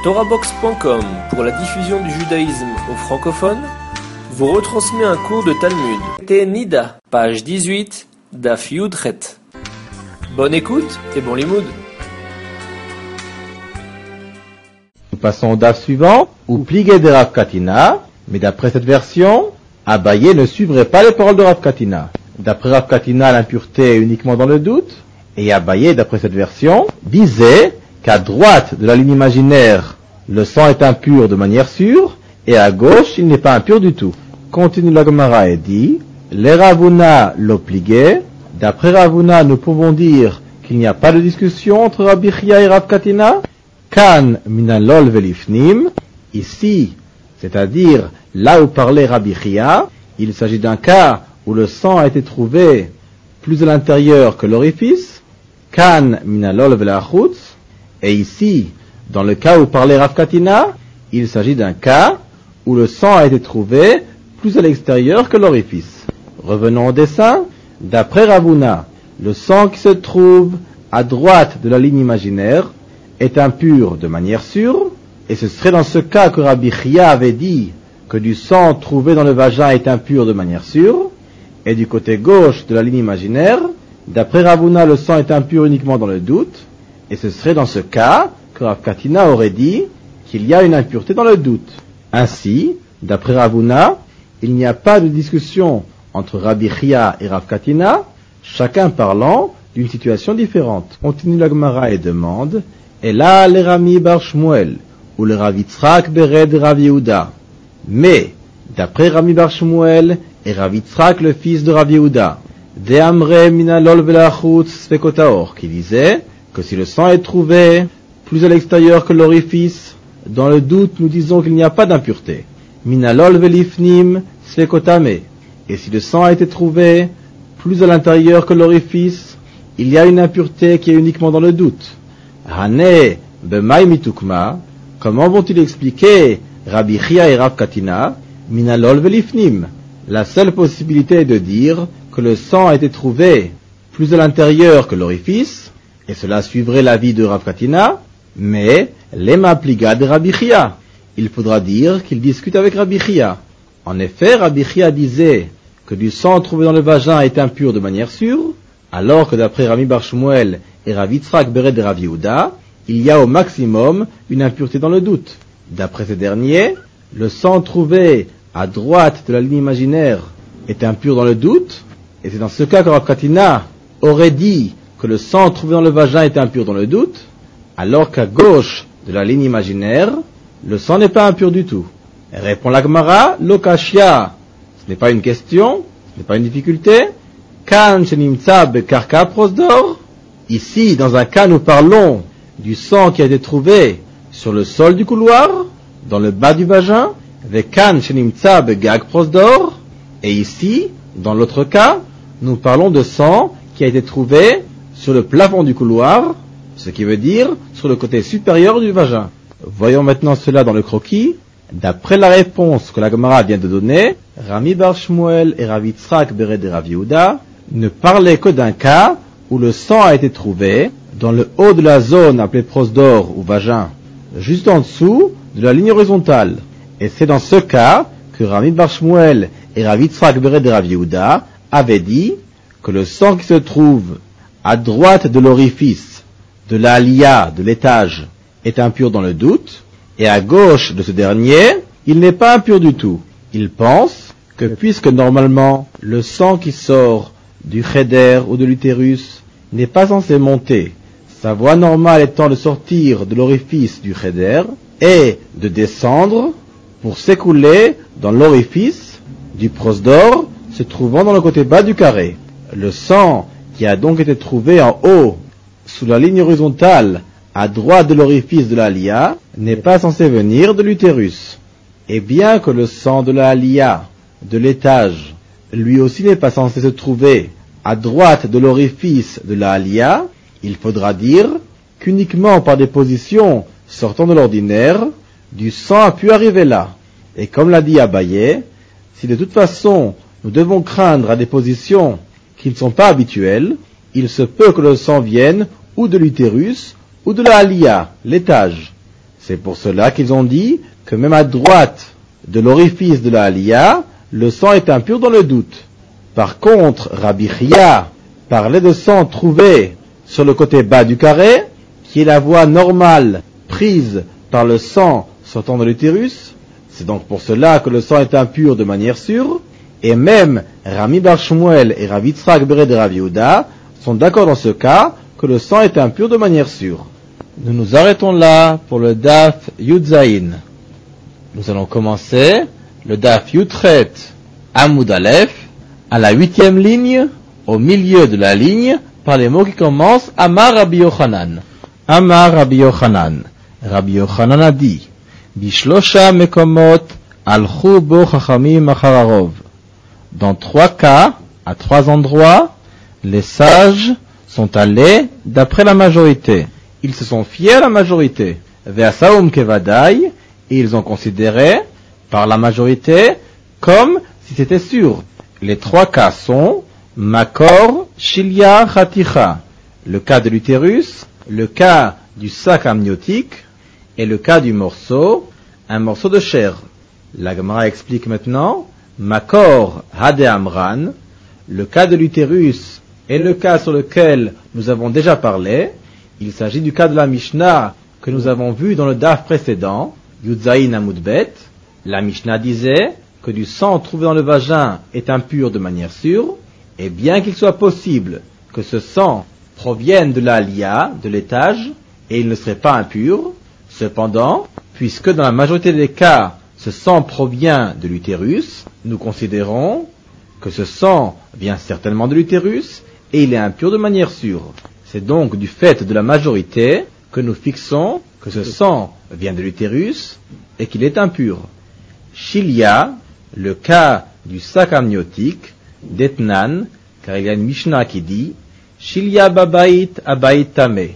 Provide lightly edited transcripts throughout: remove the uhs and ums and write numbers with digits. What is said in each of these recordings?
TorahBox.com, pour la diffusion du judaïsme aux francophones, vous retransmet un cours de Talmud. Nida, page 18, Daf Yudchet. Bonne écoute et bon limoud. Nous passons au Daf suivant, ou Pligé de Rav Katina, mais d'après cette version, Abaye ne suivrait pas les paroles de Rav Katina. D'après Rav Katina, l'impureté est uniquement dans le doute, et Abaye, d'après cette version, disait qu'à droite de la ligne imaginaire, le sang est impur de manière sûre, et à gauche, il n'est pas impur du tout. Continue la Gemara et dit, les Ravuna l'obligé. D'après Ravuna, nous pouvons dire qu'il n'y a pas de discussion entre Rabbi Chia et Rav Katina. Kan minalol velifnim. Ici, c'est-à-dire là où parlait Rabbi Chia, il s'agit d'un cas où le sang a été trouvé plus à l'intérieur que l'orifice. Kan minalol velachutz. Et ici, dans le cas où parlait Rav Katina, il s'agit d'un cas où le sang a été trouvé plus à l'extérieur que l'orifice. Revenons au dessin. D'après Ravuna, le sang qui se trouve à droite de la ligne imaginaire est impur de manière sûre, et ce serait dans ce cas que Rabbi Chia avait dit que du sang trouvé dans le vagin est impur de manière sûre, et du côté gauche de la ligne imaginaire, d'après Ravuna, le sang est impur uniquement dans le doute, et ce serait dans ce cas que Rav Katina aurait dit qu'il y a une impureté dans le doute. Ainsi, d'après Ravuna, il n'y a pas de discussion entre Rabbi Chia et Rav Katina, chacun parlant d'une situation différente. Continue la Gemara et demande, et là le Rami bar Shmuel, ou le Rav Yitzhak bered Rav Yehuda. Mais, d'après Rami bar Shmuel et Rav Yitzhak le fils de Rav Yehuda, de Amre minalol velachutz svekotaor, qui disait que si le sang est trouvé plus à l'extérieur que l'orifice, dans le doute nous disons qu'il n'y a pas d'impureté. Minalol velifnim svekotame. Et si le sang a été trouvé plus à l'intérieur que l'orifice, il y a une impureté qui est uniquement dans le doute. Hane b'may mitukma. Comment vont-ils expliquer Rabbi Chia et Rav Katina? Minalol velifnim. La seule possibilité est de dire que le sang a été trouvé plus à l'intérieur que l'orifice, et cela suivrait l'avis de Rav Katina, mais l'ema pliga de Rabbi Chia. Il faudra dire qu'il discute avec Rabbi Chia. En effet, Rabbi Chia disait que du sang trouvé dans le vagin est impur de manière sûre, alors que d'après Rami bar Shmuel et Rav Yitzhak bered de Rav Yehuda, il y a au maximum une impureté dans le doute. D'après ces derniers, le sang trouvé à droite de la ligne imaginaire est impur dans le doute, et c'est dans ce cas que Rav Katina aurait dit que le sang trouvé dans le vagin est impur dans le doute, alors qu'à gauche de la ligne imaginaire, le sang n'est pas impur du tout. Répond la Gemara, lokashia, ce n'est pas une question, ce n'est pas une difficulté. Kan shenimtza bekarka prosdor. Ici, dans un cas, nous parlons du sang qui a été trouvé sur le sol du couloir, dans le bas du vagin, vekan shenimtza begag prosdor. Et ici, dans l'autre cas, nous parlons de sang qui a été trouvé sur le plafond du couloir, ce qui veut dire sur le côté supérieur du vagin. Voyons maintenant cela dans le croquis. D'après la réponse que la Gemara vient de donner, Rami bar Shmuel et Rav Yitzhak bered de Rav Yehuda ne parlaient que d'un cas où le sang a été trouvé dans le haut de la zone appelée prosdor ou vagin, juste en dessous de la ligne horizontale. Et c'est dans ce cas que Rami bar Shmuel et Rav Yitzhak bered de Rav Yehuda avaient dit que le sang qui se trouve à droite de l'orifice, de la aliyah, de l'étage, est impur dans le doute, et à gauche de ce dernier, il n'est pas impur du tout. Il pense que puisque normalement le sang qui sort du cheder ou de l'utérus n'est pas censé monter, sa voie normale étant de sortir de l'orifice du cheder et de descendre pour s'écouler dans l'orifice du prosdor se trouvant dans le côté bas du carré. Le sang qui a donc été trouvé en haut, sous la ligne horizontale, à droite de l'orifice de la aliyah, n'est pas censé venir de l'utérus. Et bien que le sang de la aliyah, de l'étage, lui aussi n'est pas censé se trouver à droite de l'orifice de la aliyah, il faudra dire qu'uniquement par des positions sortant de l'ordinaire, du sang a pu arriver là. Et comme l'a dit Abaye, si de toute façon nous devons craindre à des positions qui ne sont pas habituelles, il se peut que le sang vienne ou de l'utérus ou de la aliyah, l'étage. C'est pour cela qu'ils ont dit que même à droite de l'orifice de la Aliyah, le sang est impur dans le doute. Par contre, Rabbi Chia parlait de sang trouvé sur le côté bas du carré, qui est la voie normale prise par le sang sortant de l'utérus. C'est donc pour cela que le sang est impur de manière sûre. Et même Rami Bar Shmuel et Rav Yitzhak Bered de Rav Yehuda sont d'accord dans ce cas que le sang est impur de manière sûre. Nous nous arrêtons là pour le Daf Yud Zayin. Nous allons commencer le Daf Yudchet Amud Aleph à la 8e ligne, au milieu de la ligne, par les mots qui commencent Amar Rabbi Yochanan. Amar Rabbi Yochanan. Rabbi Yochanan a dit Bishlosha mekomot alchu bo chachamim achararov. Dans 3 cas, à 3 endroits, les sages sont allés d'après la majorité. Ils se sont fiés à la majorité. Ve'asaum kevadai, et ils ont considéré, par la majorité, comme si c'était sûr. Les 3 cas sont Makor, Shilia, Chaticha, le cas de l'utérus, le cas du sac amniotique et le cas du morceau, un morceau de chair. La Gemara explique maintenant Makor, Hade Amran, le cas de l'utérus et le cas sur lequel nous avons déjà parlé. Il s'agit du cas de la Mishnah que nous avons vu dans le daf précédent, Yudzaïn Amudbet. La Mishnah disait que du sang trouvé dans le vagin est impur de manière sûre, et bien qu'il soit possible que ce sang provienne de la Aliyah, de l'étage, et il ne serait pas impur, cependant, puisque dans la majorité des cas, ce sang provient de l'utérus, nous considérons que ce sang vient certainement de l'utérus, et il est impur de manière sûre. C'est donc du fait de la majorité que nous fixons que ce sang vient de l'utérus et qu'il est impur. Shilia, le cas du sac amniotique, d'Etnan, car il y a une Mishnah qui dit Shilia babait abait tameh.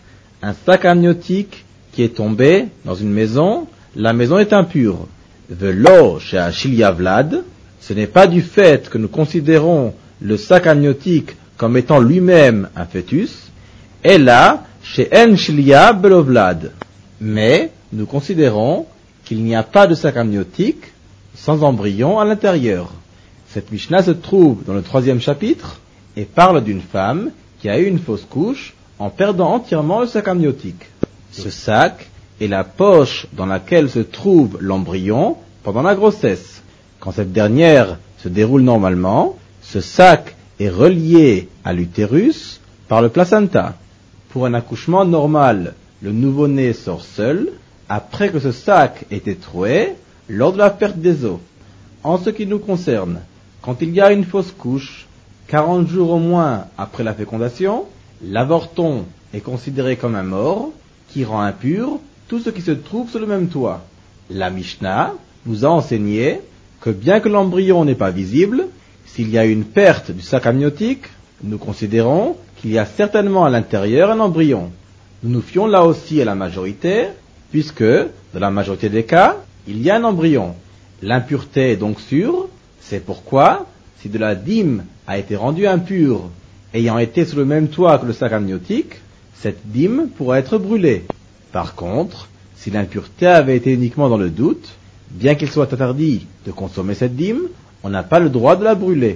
Un sac amniotique qui est tombé dans une maison, la maison est impure. Velo chez Shilia vlad, ce n'est pas du fait que nous considérons le sac amniotique comme étant lui-même un fœtus, et là, chez En Shilia belovlad. Mais nous considérons qu'il n'y a pas de sac amniotique sans embryon à l'intérieur. Cette Mishnah se trouve dans le 3e chapitre et parle d'une femme qui a eu une fausse couche en perdant entièrement le sac amniotique. Ce sac est la poche dans laquelle se trouve l'embryon pendant la grossesse. Quand cette dernière se déroule normalement, ce sac est relié à l'utérus par le placenta. Pour un accouchement normal, le nouveau-né sort seul, après que ce sac ait été troué, lors de la perte des os. En ce qui nous concerne, quand il y a une fausse couche, 40 jours au moins après la fécondation, l'avorton est considéré comme un mort, qui rend impur tout ce qui se trouve sur le même toit. La Mishnah nous a enseigné que bien que l'embryon n'est pas visible, s'il y a une perte du sac amniotique, nous considérons qu'il y a certainement à l'intérieur un embryon. Nous nous fions là aussi à la majorité, puisque, dans la majorité des cas, il y a un embryon. L'impureté est donc sûre, c'est pourquoi, si de la dîme a été rendue impure, ayant été sur le même toit que le sac amniotique, cette dîme pourra être brûlée. Par contre, si l'impureté avait été uniquement dans le doute, bien qu'il soit interdit de consommer cette dîme, on n'a pas le droit de la brûler.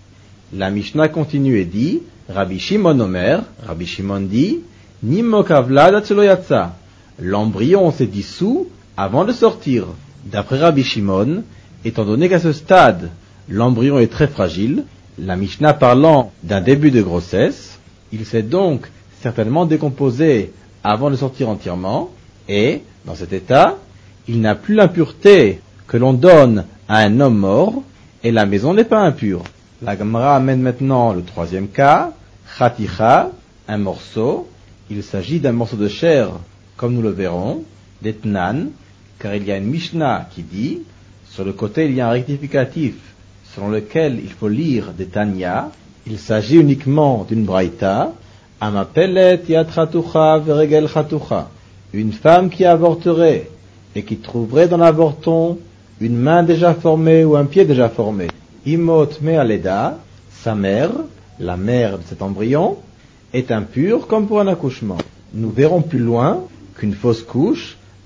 La Mishnah continue et dit, Rabbi Shimon Omer, Rabbi Shimon dit, Nimokavlad atzeloyatsa. L'embryon s'est dissous avant de sortir. D'après Rabbi Shimon, étant donné qu'à ce stade, l'embryon est très fragile, la Mishnah parlant d'un début de grossesse, il s'est donc certainement décomposé avant de sortir entièrement, et, dans cet état, il n'a plus l'impureté que l'on donne à un homme mort, et la maison n'est pas impure. La Gemara amène maintenant le 3e cas, Chaticha, un morceau. Il s'agit d'un morceau de chair, comme nous le verrons, d'Etnan, car il y a une Mishnah qui dit, sur le côté il y a un rectificatif, selon lequel il faut lire des Tanya. Il s'agit uniquement d'une braïta, Amapelet yatratucha veregel chatucha, une femme qui avorterait et qui trouverait dans l'avorton une main déjà formée ou un pied déjà formé. Imot me'aleda, sa mère, la mère de cet embryon, est impure comme pour un accouchement. Nous verrons plus loin qu'une fausse couche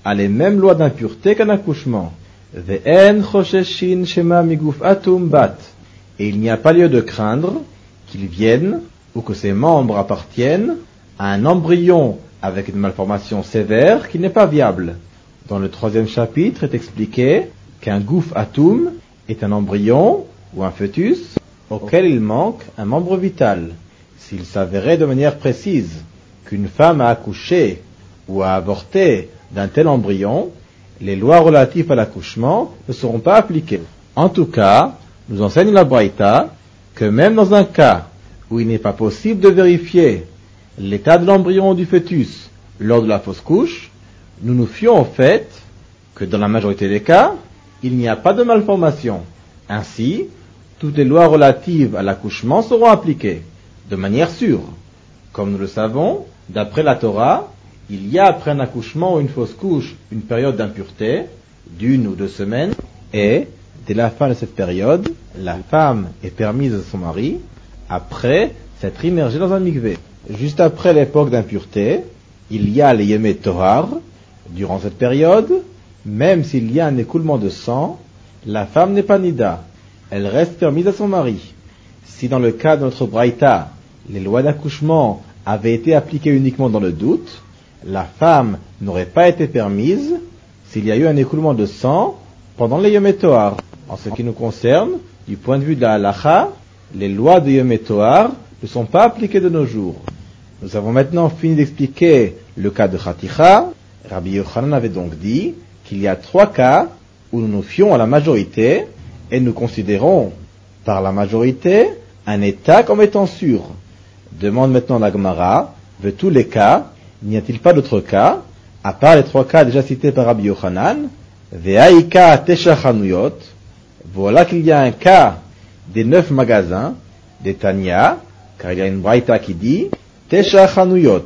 a les mêmes lois d'impureté qu'un accouchement. Ve'en chosheshin shema miguf atum bat. Et il n'y a pas lieu de craindre qu'il vienne ou que ses membres appartiennent à un embryon avec une malformation sévère qui n'est pas viable. Dans le 3e chapitre est expliqué qu'un gouf atum est un embryon ou un fœtus auquel il manque un membre vital. S'il s'avérait de manière précise qu'une femme a accouché ou a avorté d'un tel embryon, les lois relatives à l'accouchement ne seront pas appliquées. En tout cas, nous enseigne la Braïta que même dans un cas où il n'est pas possible de vérifier l'état de l'embryon ou du fœtus lors de la fausse couche, nous nous fions au fait que dans la majorité des cas, il n'y a pas de malformation. Ainsi, toutes les lois relatives à l'accouchement seront appliquées, de manière sûre. Comme nous le savons, d'après la Torah, il y a après un accouchement ou une fausse couche une période d'impureté, d'1 ou 2 semaines, et dès la fin de cette période, la femme est permise à son mari, après s'être immergée dans un mikvé. Juste après l'époque d'impureté, il y a les Yemé Tohar. Durant cette période, même s'il y a un écoulement de sang, la femme n'est pas nida. Elle reste permise à son mari. Si dans le cas de notre Braïta, les lois d'accouchement avaient été appliquées uniquement dans le doute, la femme n'aurait pas été permise s'il y a eu un écoulement de sang pendant les Yom Tohar. En ce qui nous concerne, du point de vue de la halacha, les lois de Yom Tohar ne sont pas appliquées de nos jours. Nous avons maintenant fini d'expliquer le cas de Khaticha. Rabbi Yochanan avait donc dit qu'il y a 3 cas où nous nous fions à la majorité et nous considérons par la majorité un état comme étant sûr. Demande maintenant la Gemara, de tous les cas, n'y a-t-il pas d'autres cas, à part les 3 cas déjà cités par Rabbi Yochanan? Ve'aika tesha chanuyot. Voilà qu'il y a un cas des 9 magasins, des Tanya, car il y a une braïta qui dit tesha chanuyot,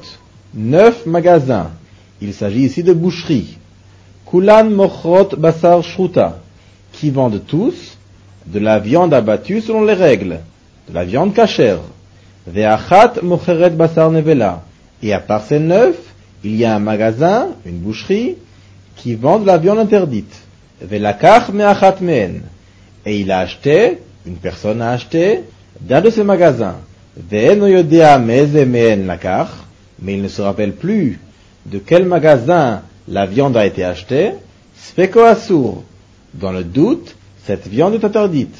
9 magasins. Il s'agit ici de boucheries. Kulan mochrot basar shruta, qui vendent tous de la viande abattue selon les règles, de la viande cachère. Ve'achat mocheret basar nevela. Et à part ces 9, il y a un magasin, une boucherie, qui vend de la viande interdite. Ve'lakach me'achat mehen. Et il a acheté, une personne a acheté, d'un de ces magasins. Ve'eno yodea meze mehen lakach. Mais il ne se rappelle plus de quel magasin la viande a été achetée. Sfeko asur. Dans le doute, cette viande est interdite.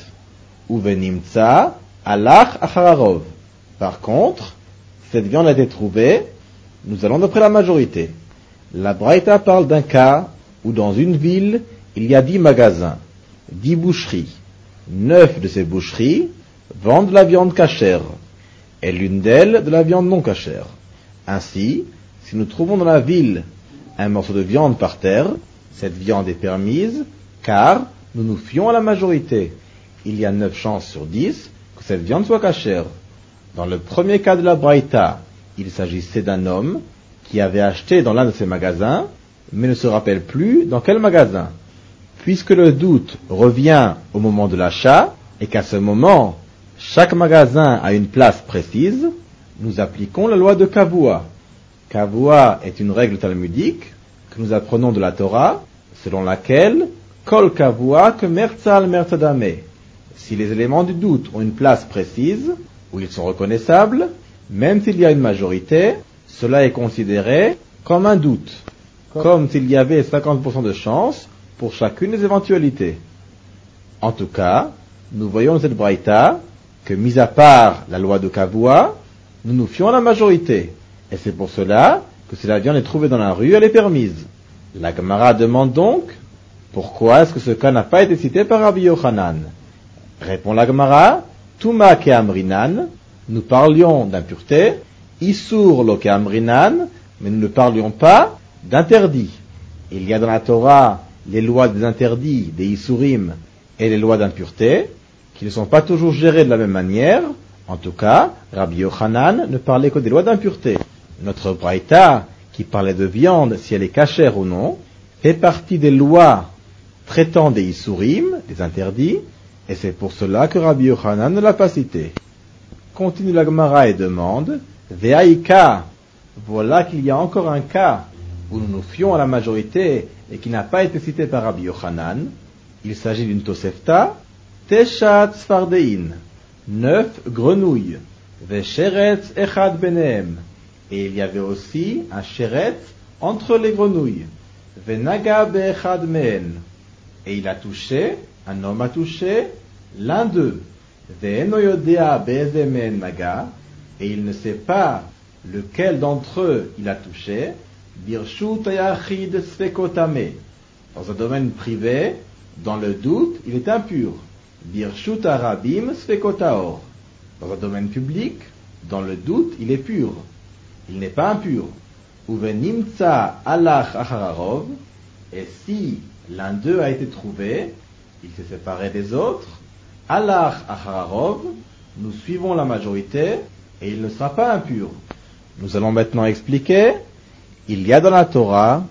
Uvenimtsa alach achararov. Par contre, cette viande a été trouvée, nous allons d'après la majorité. La Braïta parle d'un cas où dans une ville, il y a 10 magasins, 10 boucheries. 9 de ces boucheries vendent de la viande cachère, et l'une d'elles de la viande non cachère. Ainsi, si nous trouvons dans la ville un morceau de viande par terre, cette viande est permise, car nous nous fions à la majorité. Il y a 9 chances sur 10 que cette viande soit cachère. Dans le premier cas de la Braïta, il s'agissait d'un homme qui avait acheté dans l'un de ces magasins, mais ne se rappelle plus dans quel magasin. Puisque le doute revient au moment de l'achat, et qu'à ce moment, chaque magasin a une place précise, nous appliquons la loi de Kavua. Kavua est une règle talmudique que nous apprenons de la Torah, selon laquelle Kol Kavua que Mertzal Mertzadame. Si les éléments du doute ont une place précise, où ils sont reconnaissables, même s'il y a une majorité, cela est considéré comme un doute, comme s'il y avait 50% de chance pour chacune des éventualités. En tout cas, nous voyons dans cette braïta que, mis à part la loi de Kavua, nous nous fions à la majorité, et c'est pour cela que si la viande est trouvée dans la rue, elle est permise. La Gemara demande donc, pourquoi est-ce que ce cas n'a pas été cité par Rabbi Yochanan? Répond la Gemara, Tuma ke'amrinan, nous parlions d'impureté, Isur lo ke'amrinan, mais nous ne parlions pas d'interdit. Il y a dans la Torah les lois des interdits, des Isurim, et les lois d'impureté, qui ne sont pas toujours gérées de la même manière. En tout cas, Rabbi Yochanan ne parlait que des lois d'impureté. Notre Braïta, qui parlait de viande, si elle est cachère ou non, fait partie des lois traitant des Isurim, des interdits, et c'est pour cela que Rabbi Yochanan ne l'a pas cité. Continue la Gemara et demande, Ve'aika, voilà qu'il y a encore un cas où nous nous fions à la majorité et qui n'a pas été cité par Rabbi Yochanan, il s'agit d'une Tosefta, Teshat Sfardein, 9 grenouilles, Vesheretz Echad Benehem, et il y avait aussi un Sheretz entre les grenouilles, Venaga Beechad Mehen, et il a touché, un homme a touché l'un d'eux, Ve'eno Yodea Be'eze Mehen Naga, et il ne sait pas lequel d'entre eux il a touché, Birshut Ayachid Sfekotame, dans un domaine privé, dans le doute, il est impur. Birshut Arabim Sfekotaor, dans un domaine public, dans le doute, il est pur. Il n'est pas impur. Uvenimtsa alach achararov, et si l'un d'eux a été trouvé, il s'est séparé des autres, alach achararov, nous suivons la majorité, et il ne sera pas impur. Nous allons maintenant expliquer, il y a dans la Torah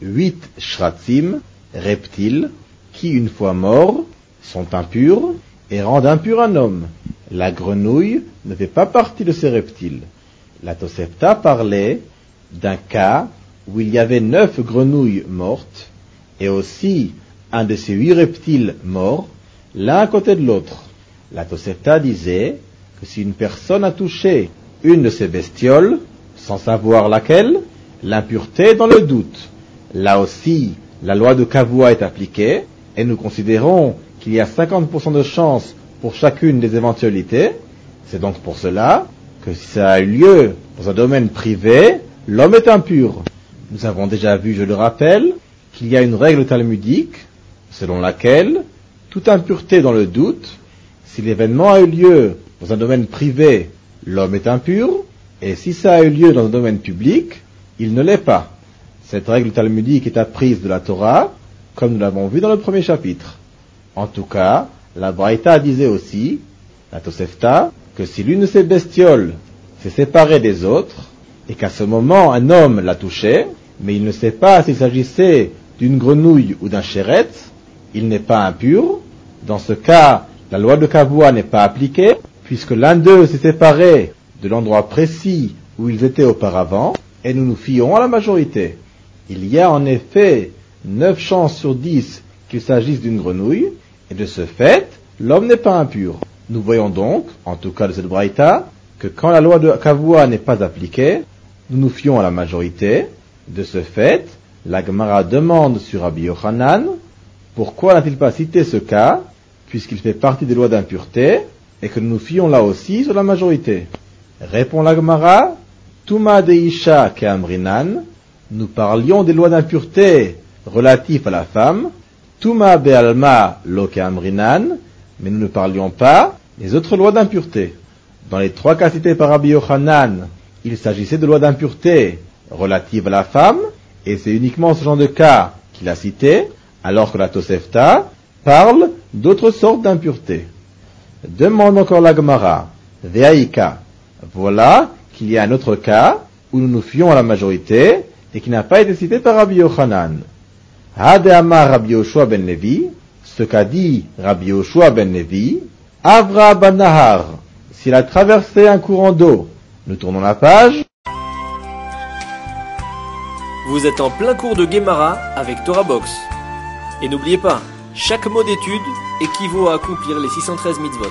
8 shratzim, reptiles, qui une fois morts, sont impurs, et rendent impur un homme. La grenouille ne fait pas partie de ces reptiles. La Tosefta parlait d'un cas où il y avait 9 grenouilles mortes, et aussi un de ces 8 reptiles morts, l'un à côté de l'autre. La Tosefta disait que si une personne a touché une de ces bestioles, sans savoir laquelle, l'impureté est dans le doute. Là aussi, la loi de Kavua est appliquée, et nous considérons qu'il y a 50% de chance pour chacune des éventualités. C'est donc pour cela que si ça a eu lieu dans un domaine privé, l'homme est impur. Nous avons déjà vu, je le rappelle, qu'il y a une règle talmudique selon laquelle toute impureté dans le doute, si l'événement a eu lieu dans un domaine privé, l'homme est impur, et si ça a eu lieu dans un domaine public, il ne l'est pas. Cette règle talmudique est apprise de la Torah, comme nous l'avons vu dans le premier chapitre. En tout cas, la Braïta disait aussi, la Tosefta, que si l'une de ces bestioles s'est séparée des autres, et qu'à ce moment un homme l'a touchée, mais il ne sait pas s'il s'agissait d'une grenouille ou d'un sheretz, il n'est pas impur. Dans ce cas, la loi de Kavua n'est pas appliquée, puisque l'un d'eux s'est séparé de l'endroit précis où ils étaient auparavant, et nous nous fions à la majorité. Il y a en effet 9 chances sur 10 qu'il s'agisse d'une grenouille, et de ce fait, l'homme n'est pas impur. Nous voyons donc, en tout cas de cette braïta, que quand la loi de Kavua n'est pas appliquée, nous nous fions à la majorité. De ce fait, la Gemara demande sur Rabbi Yochanan, pourquoi n'a-t-il pas cité ce cas, puisqu'il fait partie des lois d'impureté, et que nous nous fions là aussi sur la majorité. Répond la Gemara, Tuma deisha keamrinan, nous parlions des lois d'impureté relatives à la femme, Tuma be'alma lo keamrinan, mais nous ne parlions pas des autres lois d'impureté. Dans les 3 cas cités par Rabbi Yochanan, il s'agissait de lois d'impureté relatives à la femme, et c'est uniquement ce genre de cas qu'il a cité, alors que la Tosefta parle d'autres sortes d'impuretés. Demande encore la Gemara, Ve'aïka, voilà qu'il y a un autre cas où nous nous fions à la majorité et qui n'a pas été cité par Rabbi Yochanan. Hade'amar Rabbi Yoshua ben Levi, ce qu'a dit Rabbi Yoshua ben Levi, Avra ban Nahar, s'il a traversé un courant d'eau. Nous tournons la page. Vous êtes en plein cours de Gemara avec Torah Box. Et n'oubliez pas, chaque mot d'étude équivaut à accomplir les 613 mitzvot.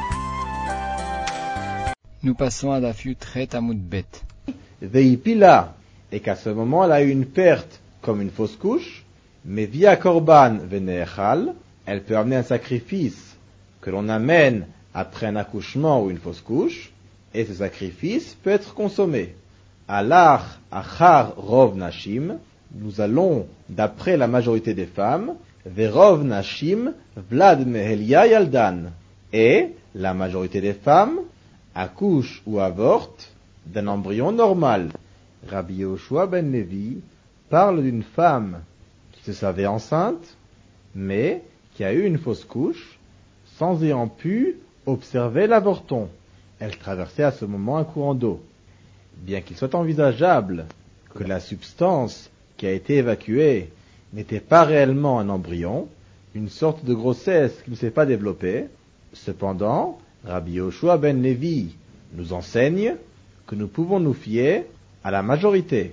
Nous passons à la Tret Amud Bet. Veipila, et qu'à ce moment elle a eu une perte comme une fausse couche, mais via Korban Veneechal, elle peut amener un sacrifice que l'on amène après un accouchement ou une fausse couche, et ce sacrifice peut être consommé. Alach achar rov nashim, nous allons d'après la majorité des femmes, verov nashim vlad mehelia yaldan, et la majorité des femmes accouchent ou avortent d'un embryon normal. Rabbi Yoshua ben Levi parle d'une femme qui se savait enceinte, mais qui a eu une fausse couche, sans ayant pu observer l'avorton. Elle traversait à ce moment un courant d'eau. Bien qu'il soit envisageable que la substance qui a été évacuée n'était pas réellement un embryon, une sorte de grossesse qui ne s'est pas développée, cependant, Rabbi Yoshua ben Levi nous enseigne que nous pouvons nous fier à la majorité.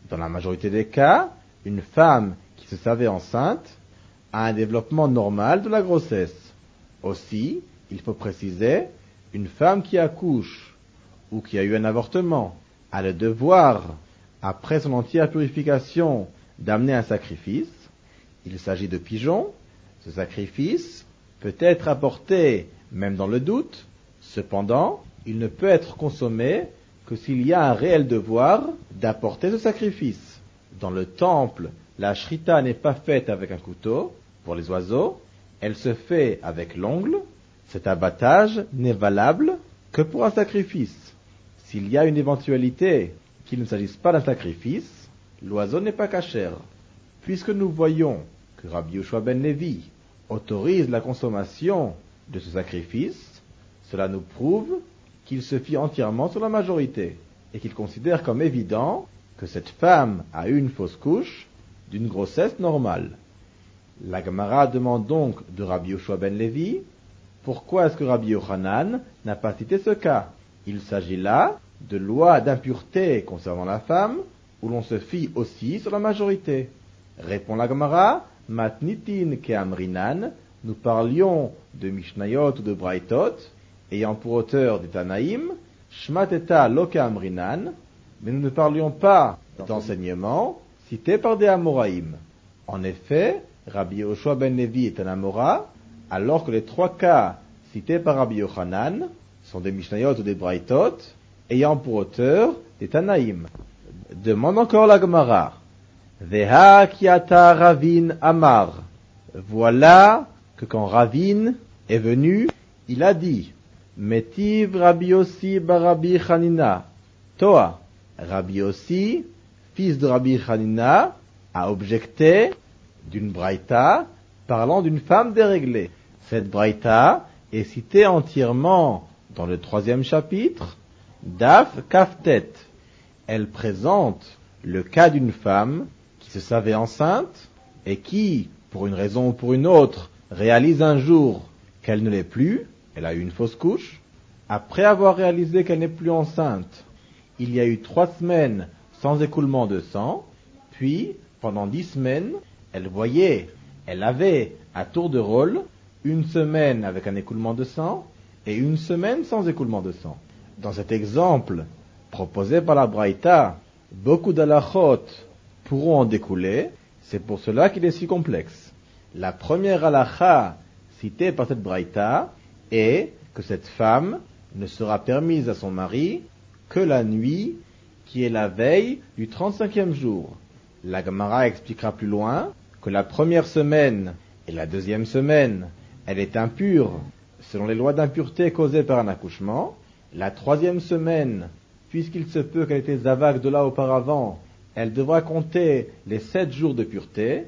Dans la majorité des cas, une femme qui se savait enceinte a un développement normal de la grossesse. Aussi, il faut préciser, une femme qui accouche ou qui a eu un avortement a le devoir, après son entière purification, d'amener un sacrifice. Il s'agit de pigeons. Ce sacrifice peut être apporté même dans le doute. Cependant, il ne peut être consommé que s'il y a un réel devoir d'apporter ce sacrifice. Dans le temple, la shrita n'est pas faite avec un couteau pour les oiseaux, elle se fait avec l'ongle. Cet abattage n'est valable que pour un sacrifice. S'il y a une éventualité qu'il ne s'agisse pas d'un sacrifice, l'oiseau n'est pas cachère. Puisque nous voyons que Rabbi Yoshua ben Levi autorise la consommation de ce sacrifice, cela nous prouve qu'il se fie entièrement sur la majorité et qu'il considère comme évident que cette femme a eu une fausse couche d'une grossesse normale. La Gemara demande donc de Rabbi Yoshua ben Levi pourquoi est-ce que Rabbi Yochanan n'a pas cité ce cas. Il s'agit là de loi d'impureté concernant la femme où l'on se fie aussi sur la majorité. Répond la Gemara, Matnitin ke'amrinan, nous parlions de Mishnayot ou de Braitot, ayant pour auteur des Tanaïm, Shmateta lo ke'amrinan, mais nous ne parlions pas d'enseignements cités par des Amoraïm. En effet, Rabbi Yoshua ben Levi est un Amora, alors que les trois cas cités par Rabbi Yochanan sont des Mishnayot ou des Braitot, ayant pour auteur des Tanaïm. Demande encore la Gemara. Veha kiata Ravin Amar. Voilà que quand Ravin est venu, il a dit, Metiv Rabbi Yossi bar Rabbi Chanina. Toa, Rabbi Yossi, fils de Rabbi Chanina, a objecté d'une braïta parlant d'une femme déréglée. Cette braïta est citée entièrement dans le 3e chapitre, Daf Kaftet. Elle présente le cas d'une femme qui se savait enceinte et qui, pour une raison ou pour une autre, réalise un jour qu'elle ne l'est plus, elle a eu une fausse couche. Après avoir réalisé qu'elle n'est plus enceinte, il y a eu 3 semaines sans écoulement de sang, puis, pendant 10 semaines, elle avait, à tour de rôle, 1 semaine avec un écoulement de sang et 1 semaine sans écoulement de sang. Dans cet exemple proposé par la Braïta, beaucoup d'halachot pourront en découler, c'est pour cela qu'il est si complexe. La première halacha citée par cette Braïta est que cette femme ne sera permise à son mari que la nuit qui est la veille du 35e jour. La Gemara expliquera plus loin que la première semaine et la 2e semaine, elle est impure selon les lois d'impureté causées par un accouchement. La 3e semaine, puisqu'il se peut qu'elle était zavak de là auparavant, elle devra compter les 7 jours de pureté.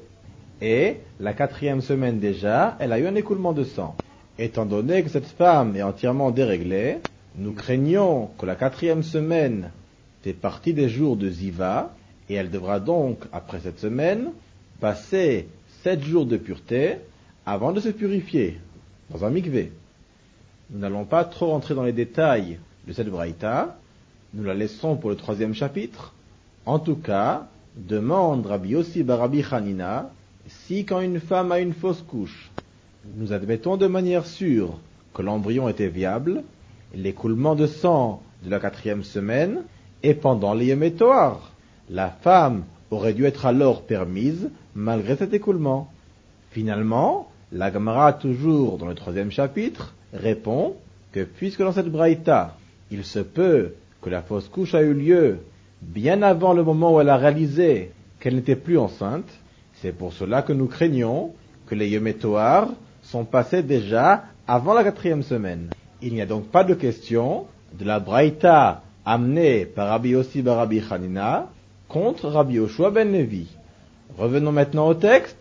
Et la 4e semaine déjà, elle a eu un écoulement de sang. Étant donné que cette femme est entièrement déréglée, nous craignons que la 4e semaine fait partie des jours de Ziva, et elle devra donc, après cette semaine, passer 7 jours de pureté avant de se purifier dans un mikvé. Nous n'allons pas trop rentrer dans les détails de cette braïta, nous la laissons pour le 3e chapitre. En tout cas, demande Rabbi Yossi bar Rabbi Chanina, si quand une femme a une fausse couche, nous admettons de manière sûre que l'embryon était viable, l'écoulement de sang de la 4e semaine est pendant les Yom Toar. La femme aurait dû être alors permise malgré cet écoulement. Finalement, la Gemara, toujours dans le 3e chapitre, répond que puisque dans cette braïta, il se peut que la fausse couche a eu lieu bien avant le moment où elle a réalisé qu'elle n'était plus enceinte, c'est pour cela que nous craignons que les Yom Toar sont passés déjà avant la 4e semaine. Il n'y a donc pas de question de la braïta amenée par Rabbi Yossi bar Rabbi Chanina contre Rabbi Yoshua ben Levi. Revenons maintenant au texte.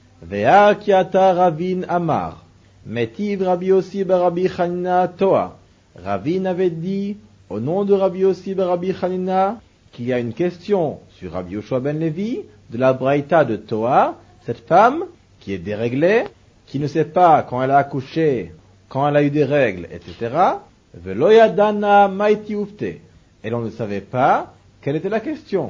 Ve'a kiata Ravin Amar. Metiv Rabbi Yossi bar Rabbi Chanina Toa. Ravin avait dit, au nom de Rabbi Yossi bar Rabbi Chanina, qu'il y a une question sur Rabbi Yoshua ben Levi de la braïta de Toa, cette femme qui est déréglée, qui ne sait pas quand elle a accouché, quand elle a eu des règles, etc. Velo yadana maiti ufte. Et l'on ne savait pas quelle était la question.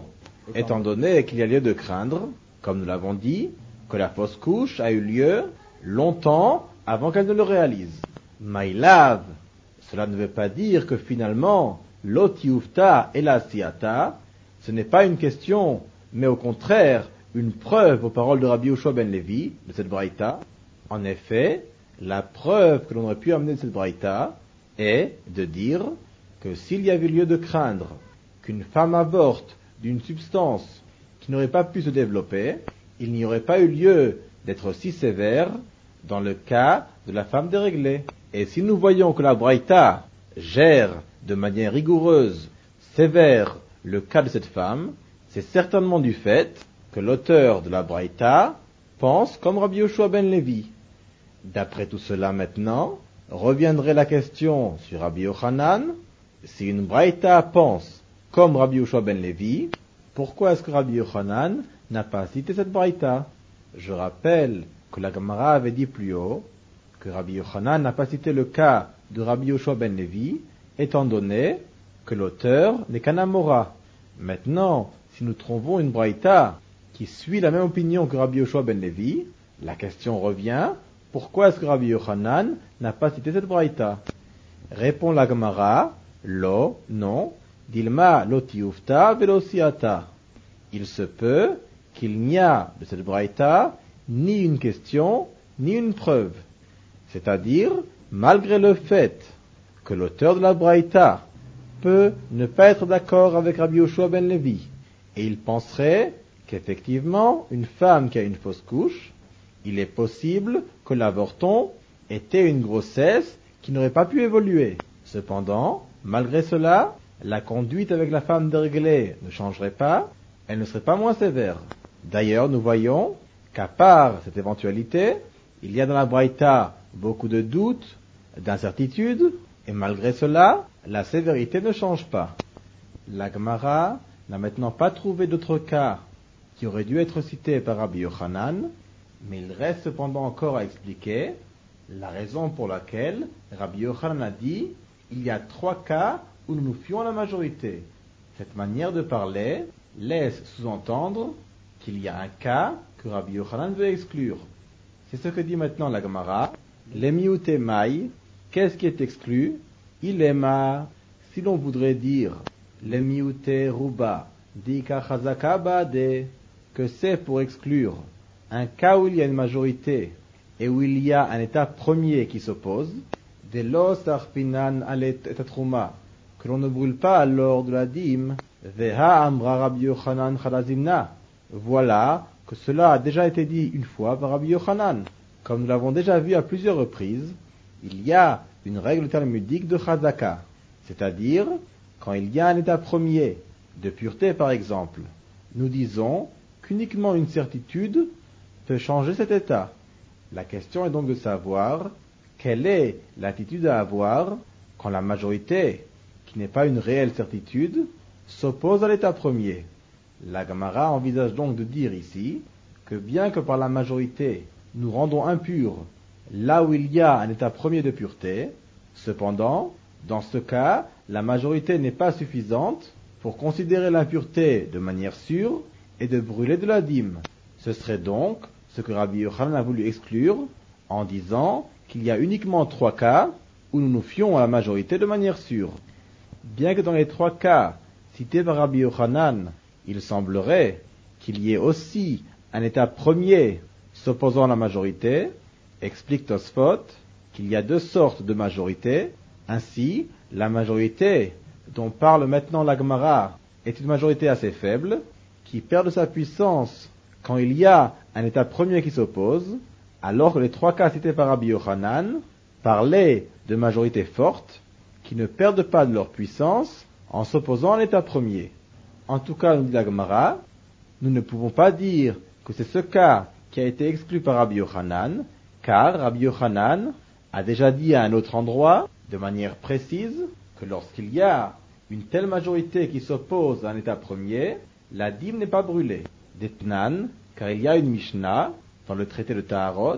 étant donné qu'il y a lieu de craindre, comme nous l'avons dit, que la fausse couche a eu lieu longtemps avant qu'elle ne le réalise. Maïlav, cela ne veut pas dire que finalement, l'otiufta et la siata, ce n'est pas une question, mais au contraire, une preuve aux paroles de Rabbi Yoshua ben Levi, de cette braïta. En effet, la preuve que l'on aurait pu amener de cette braïta est de dire que s'il y avait lieu de craindre qu'une femme avorte d'une substance qui n'aurait pas pu se développer, il n'y aurait pas eu lieu d'être si sévère dans le cas de la femme déréglée. Et si nous voyons que la braïta gère de manière rigoureuse, sévère, le cas de cette femme, c'est certainement du fait que l'auteur de la braïta pense comme Rabbi Yoshua ben Levi. D'après tout cela maintenant, reviendrait la question sur Rabbi Yochanan. Si une braïta pense comme Rabbi Yoshua ben Levi, pourquoi est-ce que Rabbi Yochanan n'a pas cité cette braïta? Je rappelle que la Gemara avait dit plus haut que Rabbi Yochanan n'a pas cité le cas de Rabbi Yoshua ben Levi, étant donné que l'auteur n'est qu'un Amora. Maintenant, si nous trouvons une braïta qui suit la même opinion que Rabbi Yoshua ben Levi, la question revient, pourquoi est-ce que Rabbi Yochanan n'a pas cité cette braïta? Répond la Gemara, lo, non, dilma lo tiufta velo siata. Il se peut qu'il n'y a de cette braïta ni une question, ni une preuve. C'est-à-dire, malgré le fait que l'auteur de la braïta peut ne pas être d'accord avec Rabbi Yoshua ben Levi, et il penserait qu'effectivement, une femme qui a une fausse couche, il est possible que l'avorton était une grossesse qui n'aurait pas pu évoluer. Cependant, malgré cela, la conduite avec la femme déréglée ne changerait pas, elle ne serait pas moins sévère. D'ailleurs, nous voyons qu'à part cette éventualité, il y a dans la braïta beaucoup de doutes, d'incertitudes, et malgré cela, la sévérité ne change pas. La Gemara n'a maintenant pas trouvé d'autres cas qui auraient dû être cités par Rabbi Yochanan, mais il reste cependant encore à expliquer la raison pour laquelle Rabbi Yochanan a dit il y a 3 cas où nous nous fions à la majorité. Cette manière de parler laisse sous-entendre qu'il y a un cas que Rabbi Yochanan veut exclure. C'est ce que dit maintenant la Gemara. L'emiute maï, qu'est-ce qui est exclu? Il est ma, si l'on voudrait dire l'emiute ruba, dika chazaka bade, que c'est pour exclure un cas où il y a une majorité et où il y a un état premier qui s'oppose, de los arpinan alet etatruma, que l'on ne brûle pas alors de la dîme, veha amra Rabbi Yochanan chalazimna. Voilà que cela a déjà été dit une fois par Rabbi Yochanan. Comme nous l'avons déjà vu à plusieurs reprises, il y a une règle talmudique de chazaka, c'est-à-dire quand il y a un état premier de pureté par exemple, nous disons qu'uniquement une certitude peut changer cet état. La question est donc de savoir quelle est l'attitude à avoir quand la majorité, qui n'est pas une réelle certitude, s'oppose à l'état premier. La Gemara envisage donc de dire ici que bien que par la majorité nous rendons impur là où il y a un état premier de pureté, cependant, dans ce cas, la majorité n'est pas suffisante pour considérer l'impureté de manière sûre et de brûler de la dîme. Ce serait donc ce que Rabbi Yochanan a voulu exclure en disant qu'il y a uniquement 3 cas où nous nous fions à la majorité de manière sûre. Bien que dans les 3 cas cités par Rabbi Yochanan, il semblerait qu'il y ait aussi un état premier s'opposant à la majorité, explique Tosfot qu'il y a 2 sortes de majorité. Ainsi, la majorité dont parle maintenant la Gemara est une majorité assez faible, qui perd de sa puissance quand il y a un état premier qui s'oppose, alors que les 3 cas cités par Rabbi Yochanan parlaient de majorités fortes qui ne perdent pas de leur puissance en s'opposant à l'état premier. En tout cas, nous dit la Gemara, nous ne pouvons pas dire que c'est ce cas qui a été exclu par Rabbi Yochanan, car Rabbi Yochanan a déjà dit à un autre endroit, de manière précise, que lorsqu'il y a une telle majorité qui s'oppose à un état premier, la dîme n'est pas brûlée. D'Etnan, car il y a une Mishnah dans le traité de Taharot,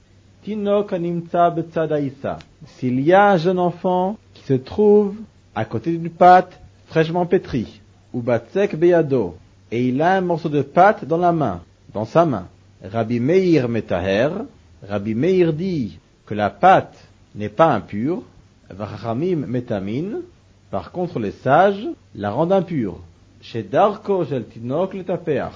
Tinok animtza betzadaïsa. S'il y a un jeune enfant qui se trouve à côté d'une pâte fraîchement pétrie, ou batsek beyado, et il a un morceau de pâte dans la main, dans sa main. Rabbi Meir metaher, Rabbi Meir dit que la pâte n'est pas impure, Vachachamim metamin, par contre les sages la rendent impure. Chez Darko shel tinok letapeach,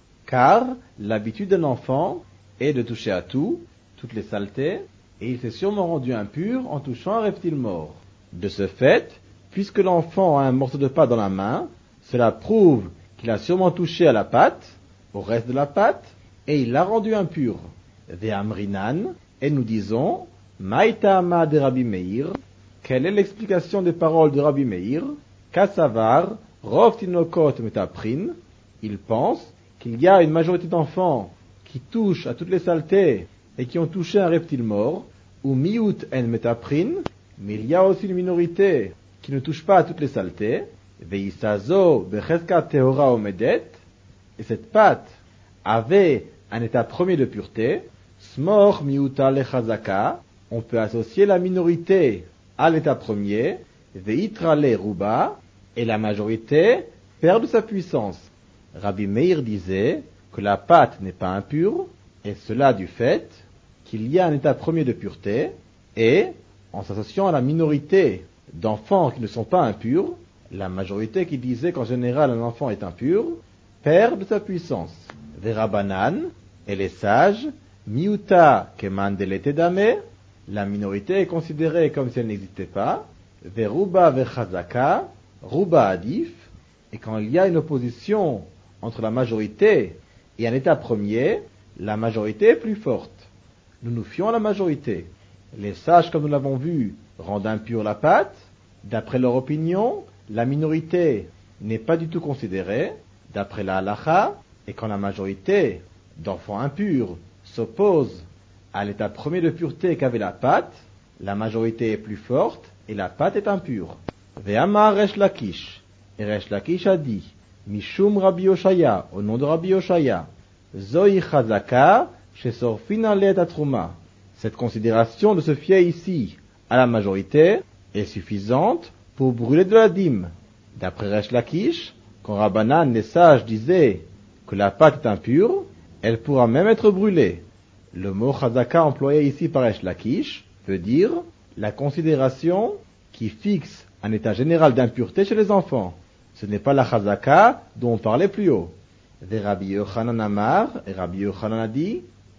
car l'habitude d'un enfant est de toucher à tout, toutes les saletés, et il s'est sûrement rendu impur en touchant un reptile mort. De ce fait, puisque l'enfant a un morceau de pâte dans la main, cela prouve qu'il a sûrement touché à la pâte, au reste de la pâte, et il l'a rendu impur. Ve'amrinan, et nous disons, Maïtama de Rabbi Meir, quelle est l'explication des paroles de Rabbi Meir? Kassavar, Rov Tinokot Metaprin, il pense qu'il y a une majorité d'enfants qui touchent à toutes les saletés et qui ont touché un reptile mort, ou Miut en Metaprin, mais il y a aussi une minorité qui ne touche pas à toutes les saletés, Veisazo Becheska Tehora Omedet, et cette pâte avait un état premier de pureté, Smor Miuta Lechazaka, on peut associer la minorité à l'état premier, Veitrale Ruba, et la majorité perd de sa puissance. Rabbi Meir disait que la pâte n'est pas impure, et cela du fait qu'il y a un état premier de pureté, et en s'associant à la minorité d'enfants qui ne sont pas impurs, la majorité qui disait qu'en général un enfant est impur, perd de sa puissance. Verabanan, et les sages, miuta keman delete dame, la minorité est considérée comme si elle n'existait pas, veruba vechazaka, ruba adif, et quand il y a une opposition entre la majorité et un état premier, la majorité est plus forte. Nous nous fions à la majorité. Les sages, comme nous l'avons vu, rendent impure la pâte. D'après leur opinion, la minorité n'est pas du tout considérée, d'après la halacha, et quand la majorité d'enfants impurs s'oppose à l'état premier de pureté qu'avait la pâte, la majorité est plus forte et la pâte est impure. Ve'amar Resh Lakish, et Resh Lakish a dit, Mishum Rabbi Yoshaya, au nom de Rabbi Yoshaya, Zoi Chazaka, Shesorfin Alet Atruma. Cette considération de se fier ici à la majorité est suffisante pour brûler de la dîme. D'après Resh Lakish, quand Rabbanan, les sages, disaient que la pâte est impure, elle pourra même être brûlée. Le mot Chazaka employé ici par Resh Lakish veut dire la considération qui fixe un état général d'impureté chez les enfants. Ce n'est pas la Chazaka dont on parlait plus haut. Ve Rabbi Yochanan Amar, et Rabbi Yochanan a dit,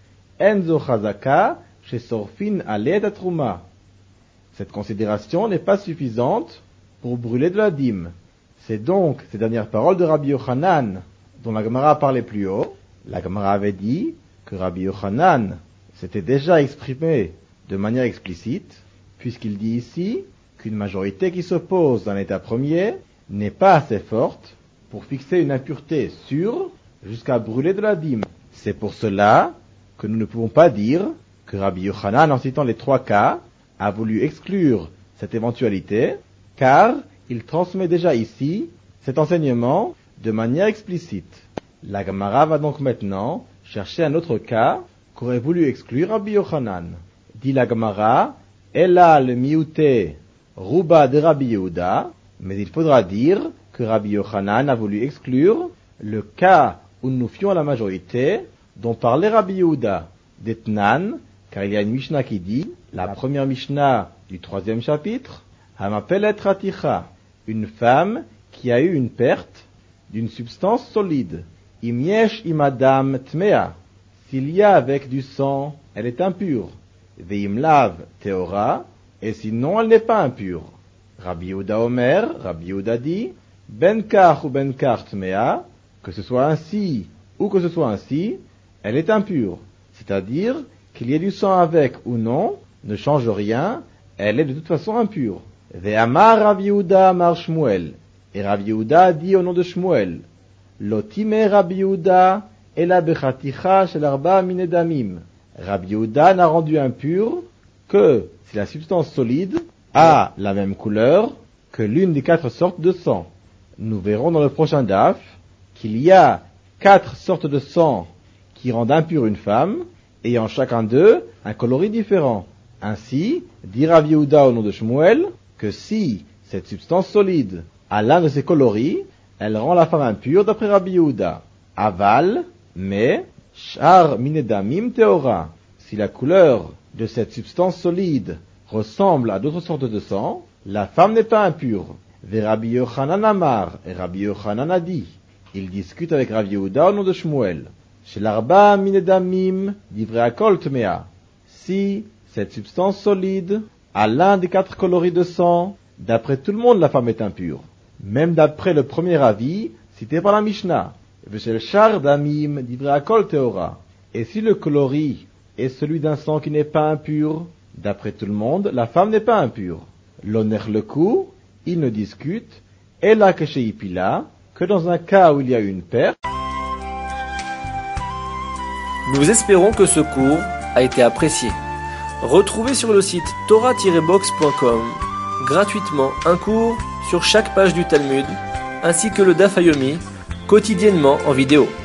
Enzo Chazaka, chez Sorfin Alet Atruma. Cette considération n'est pas suffisante pour brûler de la dîme. C'est donc ces dernières paroles de Rabbi Yochanan dont la Gemara parlait plus haut. La Gemara avait dit que Rabbi Yochanan s'était déjà exprimé de manière explicite, puisqu'il dit ici qu'une majorité qui s'oppose à un état premier n'est pas assez forte pour fixer une impureté sûre jusqu'à brûler de la dîme. C'est pour cela que nous ne pouvons pas dire que Rabbi Yochanan, en citant les trois cas, a voulu exclure cette éventualité, car il transmet déjà ici cet enseignement de manière explicite. La Gemara va donc maintenant chercher un autre cas qu'aurait voulu exclure Rabbi Yochanan. Dit la Gemara, Ella le miouté ruba de Rabbi Yehuda, mais il faudra dire que Rabbi Yochanan a voulu exclure le cas où nous fions à la majorité dont parlait Rabbi Yehuda, d'Etnan, car il y a une Mishnah qui dit, la première Mishnah du 3e chapitre, Hamapelet Raticha, une femme qui a eu une perte d'une substance solide. Imyesh imadam tmea, s'il y a avec du sang, elle est impure. Veimlav teora, et sinon elle n'est pas impure. Rabbi Yehuda Omer, Rabbi Yehuda dit, benkar ou benkar tmea, que ce soit ainsi ou que ce soit ainsi, elle est impure. C'est-à-dire qu'il y ait du sang avec ou non, ne change rien, elle est de toute façon impure. Ve'amar Rabbi Yehuda amar Shmuel, et Rabbi Yehuda a dit au nom de Shmuel, Lotime Rabbi Yehuda ela bechaticha shel arba minedamim. Rabbi Yehuda n'a rendu impur que si la substance solide a la même couleur que l'une des 4 sortes de sang. Nous verrons dans le prochain daf qu'il y a 4 sortes de sang qui rendent impure une femme, ayant chacun d'eux un coloris différent. Ainsi, dit Rabbi Yehuda au nom de Shmuel, que si cette substance solide a l'un de ces coloris, elle rend la femme impure d'après Rabbi Yehuda. Aval, mais, Shar minedamim teora. Si la couleur de cette substance solide ressemble à d'autres sortes de sang, la femme n'est pas impure. Ve Rabbi Yochanan Amar, et Rabbi Yochanan a dit. Il discute avec Rabbi Yehuda au nom de Shmuel. Chez l'arba minedamim, divrei akol tmea. Si cette substance solide a l'un des 4 coloris de sang, d'après tout le monde la femme est impure. Même d'après le premier avis, cité par la Mishnah. Veshel shar damim, divrei akol teora. Et si le coloris est celui d'un sang qui n'est pas impur, d'après tout le monde, la femme n'est pas impure. L'honneur le coup, il ne discute, et là que chez Ipila, que dans un cas où il y a eu une perte. Nous espérons que ce cours a été apprécié. Retrouvez sur le site torah-box.com gratuitement un cours sur chaque page du Talmud, ainsi que le Daf Yomi, quotidiennement en vidéo.